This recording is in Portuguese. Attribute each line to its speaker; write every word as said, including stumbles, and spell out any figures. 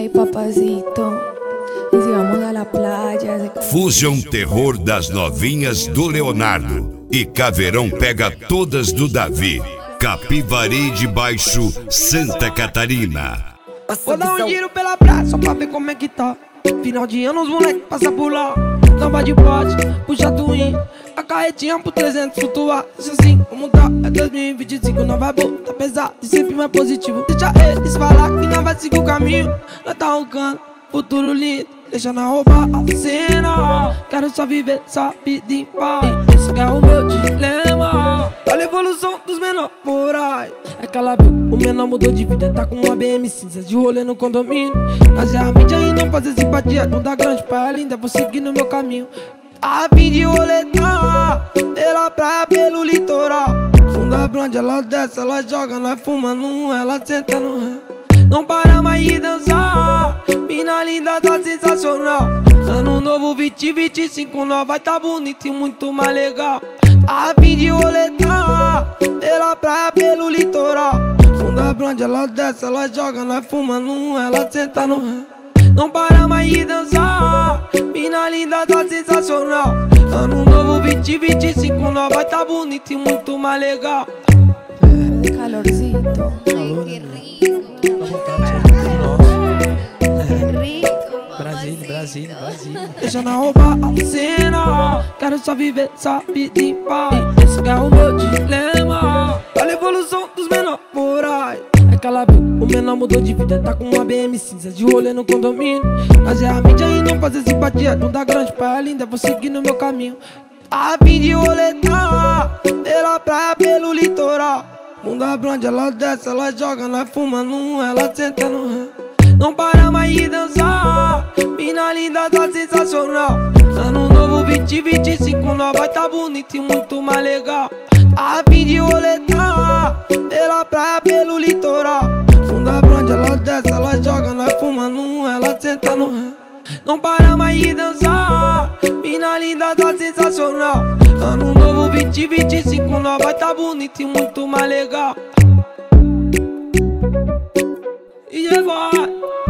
Speaker 1: Hey papacito, y si vamos a la playa.
Speaker 2: Fusion Terror das novinhas do Leonardo e Caveirão pega todas do Davi. Capivari de Baixo, Santa Catarina.
Speaker 3: Vou dar um giro pela praia só pra ver como é que tá. Final de ano os moleques passam por lá. Tamba de bote, puxa twin, a carretinha pro trezentos flutuar. Isso assim, como tá, é dois mil e vinte e cinco. Não vai botar tá pesado e sempre mais positivo. Deixa eles falar que não vai seguir o caminho. Nós tá roncando, futuro lindo. Deixa na roubar a cena. Quero só viver, só vida em paz. Esse que é o meu dilema. Olha a evolução dos menores morais. É que ela viu, o menor mudou de vida. Tá com uma B M cinza de rolê no condomínio. Mas é a mídia e não fazer simpatia. Não dá grande pra linda, vou seguir no meu caminho. A fim de roletar pela praia, pelo litoral. Funda blonde, ela desce, ela joga. Nós fumando um, ela senta no ré. Não para mais de dançar. Mina linda, tá sensacional. Ano novo vinte, vinte e cinco, nós vai tá bonito e muito mais legal. A fim de roletar pela praia, pelo litoral. Funda blonde, ela desce, ela joga. Nós fumando um, ela senta no ré. Não para mais de dançar. Mina linda, tá sensacional. Ano novo vinte, vinte e cinco, nós vai tá bonito e muito mais legal.
Speaker 1: Calorcito.
Speaker 3: Calor,
Speaker 4: Qué
Speaker 3: né?
Speaker 4: rico.
Speaker 3: Dá vontade de ser nosso.
Speaker 4: Qué rico.
Speaker 3: Brasília,
Speaker 4: mamacita.
Speaker 3: Brasília, Brasília. Deixa na roubar a cena. Quero só viver, só vida em paz. Esse que é o meu dilema. Olha a evolução dos menores morais. É que ela viu, o menor mudou de vida. Tá com uma B M cinza de rolê no condomínio. Mas é a mídia e não fazer simpatia. Não dá grande pra linda, vou seguir no meu caminho. A fim de roletar pela praia, pelo litoral. Bunda blonde, ela desce, ela joga. Nós fumando um, ela senta no ré. Não para mais de dançar. Mina linda, tá sensacional. Ano novo vinte, vinte e cinco, nós vai tá bonito e muito mais legal. A fim de roletar pela praia, pelo litoral. Bunda blonde, ela desce, ela joga. Nós fumando um, ela senta no ré. Não para mais de dançar. Mina linda, tá sensacional. Ano novo vinte, vinte e cinco, nós vai tá bonito e muito mais legal. E vai.